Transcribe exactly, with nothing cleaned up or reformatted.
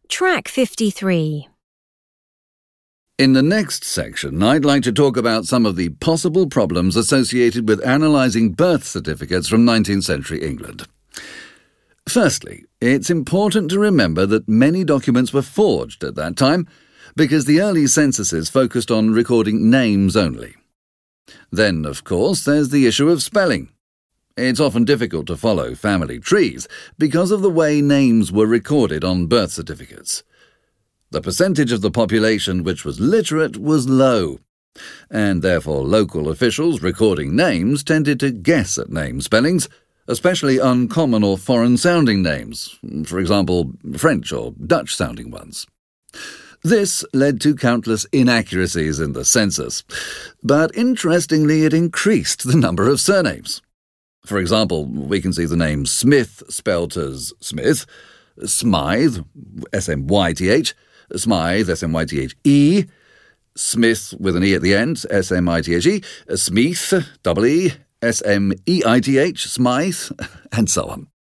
Track fifty-three. In the next section, I'd like to talk about some of the possible problems associated with analysing birth certificates from nineteenth century England. Firstly, it's important to remember that many documents were forged at that time because the early censuses focused on recording names only. Then, of course, there's the issue of spelling. It's often difficult to follow family trees because of the way names were recorded on birth certificates. The percentage of the population which was literate was low, and therefore local officials recording names tended to guess at name spellings, especially uncommon or foreign-sounding names, for example, French or Dutch-sounding ones. This led to countless inaccuracies in the census, but interestingly it increased the number of surnames. For example, we can see the name Smith spelt as Smith, Smythe, S M Y T H, Smythe, S M Y T H E, Smith with an E at the end, S M I T H E, Smeath, double E, S M E I T H, Smythe, and so on.